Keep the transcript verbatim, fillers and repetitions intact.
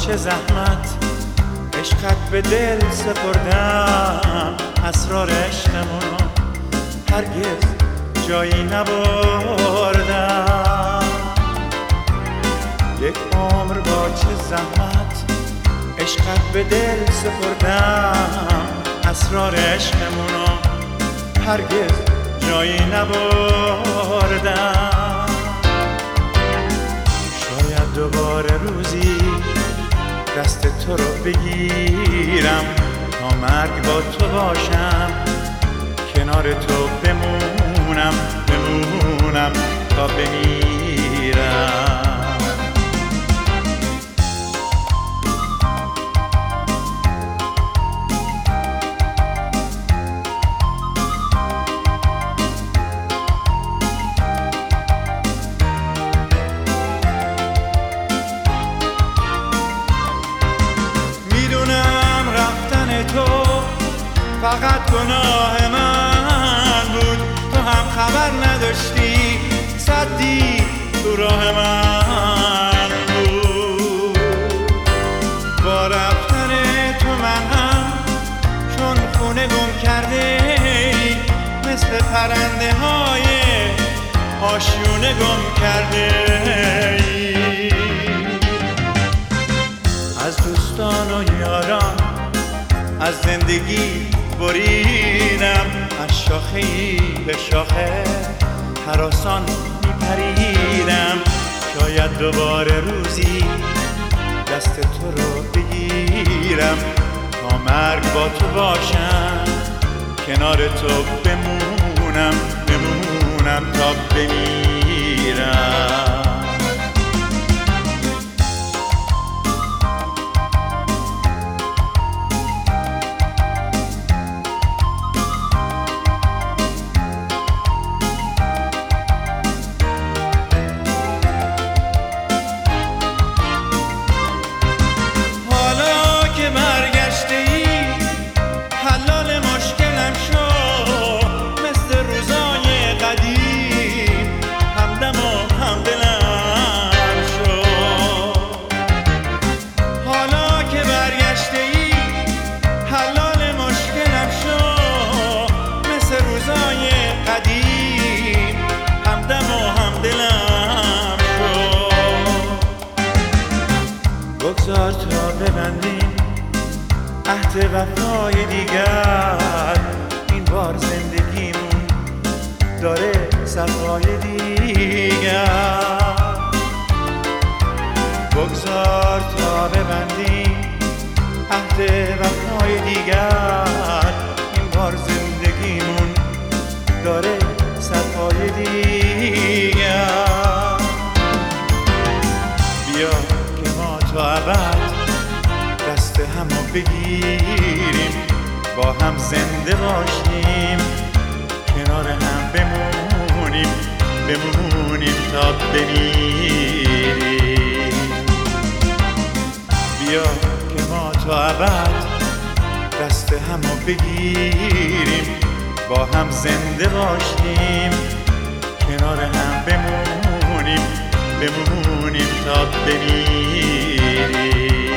چه زحمت عشقت به دل سپردم، اسرار عشقمونو هرگز جایی نبردم. یک عمر با چه زحمت عشقت به دل سپردم، اسرار عشقمونو هرگز جایی نبردم. شاید دوباره روزی دست تو رو بگیرم، تا مرگ با تو باشم، کنار تو بمونم بمونم تا بمیرم. فقط گناه من بود، تو هم خبر نداشتی، صدی تو راه من بود. با رفتن تو من هم چون خونه گم کرده، مثل پرنده های آشیونه گم کرده. از دوستان و یاران از زندگی بریدم، از شاخه ای به شاخه هراسان میپریدم. شاید دوباره روزی دست تو رو بگیرم، تا مرگ با تو باشم، کنار تو بمونم بمونم تا بمیرم. بگذار تا ببندیم عهد وفای دیگر، این بار زندگیمون داره صفای دیگر. بگذار تا ببندیم عهد وفای دیگر، این بار زندگیمون داره صفای دیگر. بیا تا ابد دست همو بگیریم، با هم زنده باشیم، کنار هم بمونیم بمونیم تا بمیریم. بیا که ما تا ابد دست همو بگیریم، با هم زنده باشیم، کنار هم بمونیم بمونیم تا بمیریم.